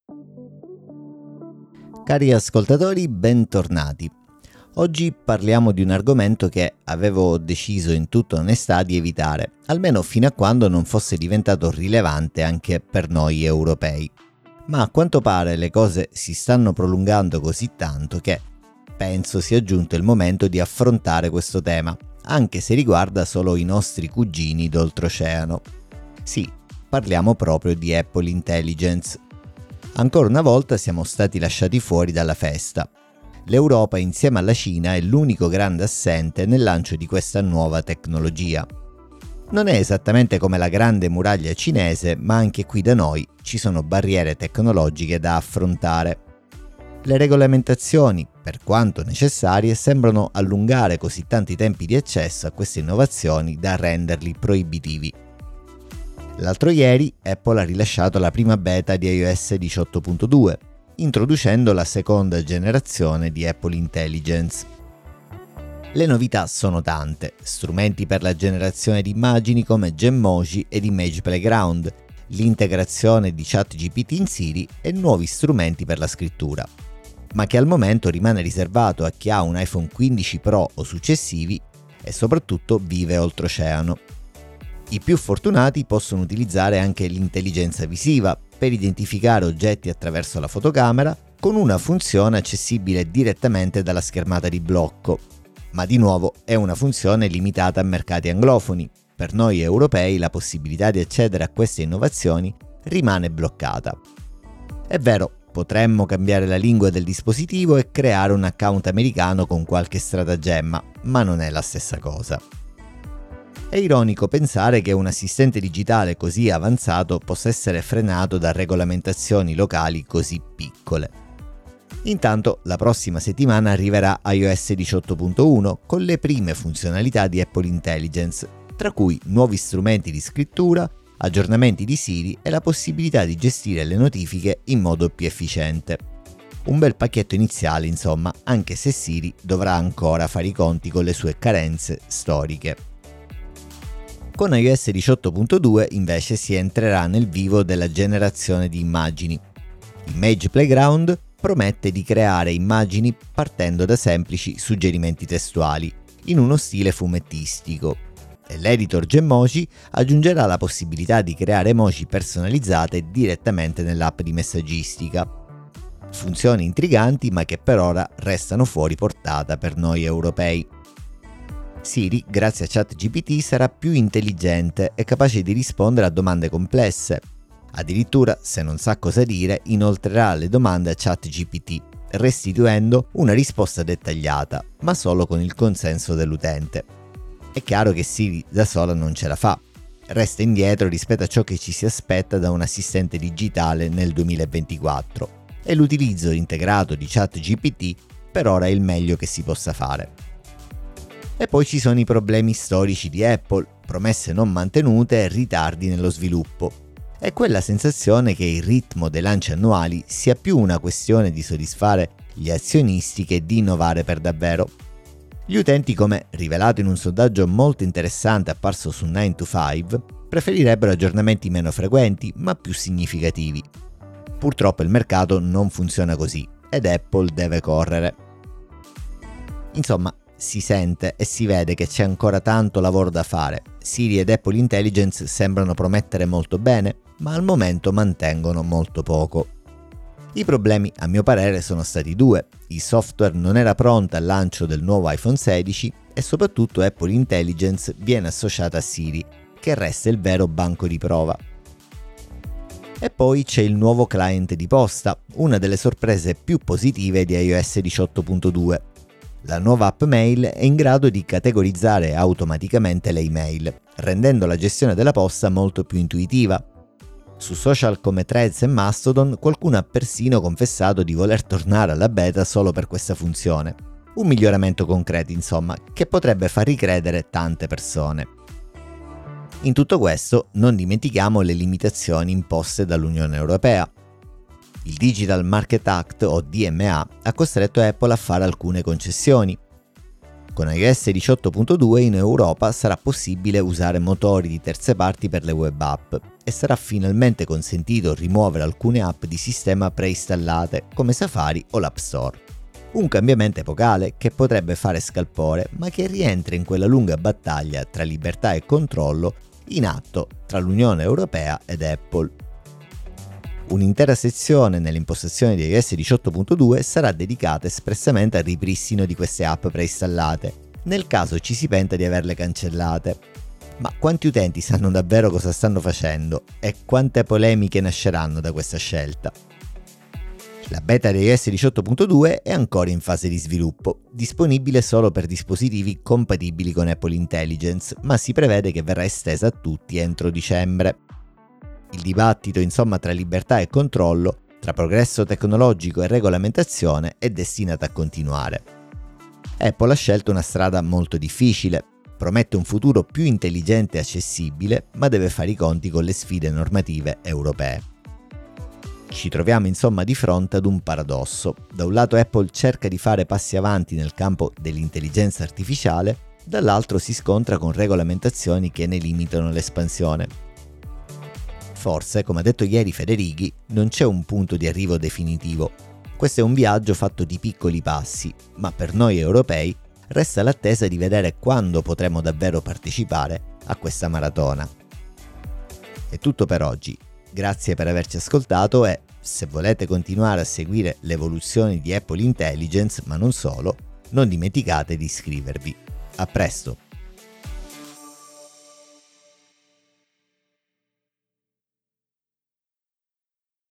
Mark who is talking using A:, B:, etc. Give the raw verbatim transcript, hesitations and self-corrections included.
A: Cari ascoltatori, bentornati. Oggi parliamo di un argomento che avevo deciso in tutta onestà di evitare, almeno fino a quando non fosse diventato rilevante anche per noi europei. Ma a quanto pare le cose si stanno prolungando così tanto che penso sia giunto il momento di affrontare questo tema, anche se riguarda solo i nostri cugini d'oltreoceano. Sì, parliamo proprio di Apple Intelligence. Ancora una volta siamo stati lasciati fuori dalla festa. L'Europa insieme alla Cina è l'unico grande assente nel lancio di questa nuova tecnologia. Non è esattamente come la grande muraglia cinese, ma anche qui da noi ci sono barriere tecnologiche da affrontare. Le regolamentazioni, per quanto necessarie, sembrano allungare così tanti tempi di accesso a queste innovazioni da renderli proibitivi. L'altro ieri Apple ha rilasciato la prima beta di iOS diciotto punto due, introducendo la seconda generazione di Apple Intelligence. Le novità sono tante: strumenti per la generazione di immagini come Genmoji ed Image Playground, l'integrazione di ChatGPT in Siri e nuovi strumenti per la scrittura, ma che al momento rimane riservato a chi ha un iPhone quindici Pro o successivi e soprattutto vive oltreoceano. I più fortunati possono utilizzare anche l'intelligenza visiva per identificare oggetti attraverso la fotocamera, con una funzione accessibile direttamente dalla schermata di blocco. Ma di nuovo è una funzione limitata a mercati anglofoni. Per noi europei la possibilità di accedere a queste innovazioni rimane bloccata. È vero, potremmo cambiare la lingua del dispositivo e creare un account americano con qualche stratagemma, ma non è la stessa cosa. È ironico pensare che un assistente digitale così avanzato possa essere frenato da regolamentazioni locali così piccole. Intanto la prossima settimana arriverà iOS diciotto punto uno con le prime funzionalità di Apple Intelligence, tra cui nuovi strumenti di scrittura, aggiornamenti di Siri e la possibilità di gestire le notifiche in modo più efficiente. Un bel pacchetto iniziale, insomma, anche se Siri dovrà ancora fare i conti con le sue carenze storiche. Con iOS diciotto punto due invece si entrerà nel vivo della generazione di immagini. Image Playground promette di creare immagini partendo da semplici suggerimenti testuali, in uno stile fumettistico, e l'editor Genmoji aggiungerà la possibilità di creare emoji personalizzate direttamente nell'app di messaggistica. Funzioni intriganti ma che per ora restano fuori portata per noi europei. Siri, grazie a ChatGPT, sarà più intelligente e capace di rispondere a domande complesse. Addirittura, se non sa cosa dire, inoltrerà le domande a ChatGPT, restituendo una risposta dettagliata, ma solo con il consenso dell'utente. È chiaro che Siri da sola non ce la fa. Resta indietro rispetto a ciò che ci si aspetta da un assistente digitale nel duemilaventiquattro, e l'utilizzo integrato di ChatGPT per ora è il meglio che si possa fare. E poi ci sono i problemi storici di Apple, promesse non mantenute e ritardi nello sviluppo. È quella sensazione che il ritmo dei lanci annuali sia più una questione di soddisfare gli azionisti che di innovare per davvero. Gli utenti, come rivelato in un sondaggio molto interessante apparso su nine to five, preferirebbero aggiornamenti meno frequenti ma più significativi. Purtroppo il mercato non funziona così ed Apple deve correre. Insomma, si sente e si vede che c'è ancora tanto lavoro da fare. Siri ed Apple Intelligence sembrano promettere molto bene, ma al momento mantengono molto poco. I problemi, a mio parere, sono stati due. Il software non era pronto al lancio del nuovo iPhone sedici e soprattutto Apple Intelligence viene associata a Siri, che resta il vero banco di prova. E poi c'è il nuovo client di posta, una delle sorprese più positive di iOS diciotto punto due. La nuova app Mail è in grado di categorizzare automaticamente le email, rendendo la gestione della posta molto più intuitiva. Su social come Threads e Mastodon qualcuno ha persino confessato di voler tornare alla beta solo per questa funzione. Un miglioramento concreto, insomma, che potrebbe far ricredere tante persone. In tutto questo non dimentichiamo le limitazioni imposte dall'Unione Europea. Il Digital Market Act, o D M A, ha costretto Apple a fare alcune concessioni. Con iOS diciotto punto due in Europa sarà possibile usare motori di terze parti per le web app e sarà finalmente consentito rimuovere alcune app di sistema preinstallate come Safari o l'App Store. Un cambiamento epocale che potrebbe fare scalpore, ma che rientra in quella lunga battaglia tra libertà e controllo in atto tra l'Unione Europea ed Apple. Un'intera sezione nelle impostazioni di iOS diciotto punto due sarà dedicata espressamente al ripristino di queste app preinstallate, nel caso ci si penta di averle cancellate. Ma quanti utenti sanno davvero cosa stanno facendo e quante polemiche nasceranno da questa scelta? La beta di iOS diciotto punto due è ancora in fase di sviluppo, disponibile solo per dispositivi compatibili con Apple Intelligence, ma si prevede che verrà estesa a tutti entro dicembre. Il dibattito, insomma, tra libertà e controllo, tra progresso tecnologico e regolamentazione è destinato a continuare. Apple ha scelto una strada molto difficile, promette un futuro più intelligente e accessibile, ma deve fare i conti con le sfide normative europee. Ci troviamo insomma di fronte ad un paradosso. Da un lato Apple cerca di fare passi avanti nel campo dell'intelligenza artificiale, dall'altro si scontra con regolamentazioni che ne limitano l'espansione. Forse, come ha detto ieri Federighi, non c'è un punto di arrivo definitivo. Questo è un viaggio fatto di piccoli passi, ma per noi europei resta l'attesa di vedere quando potremo davvero partecipare a questa maratona. È tutto per oggi. Grazie per averci ascoltato e, se volete continuare a seguire l'evoluzione di Apple Intelligence, ma non solo, non dimenticate di iscrivervi. A presto!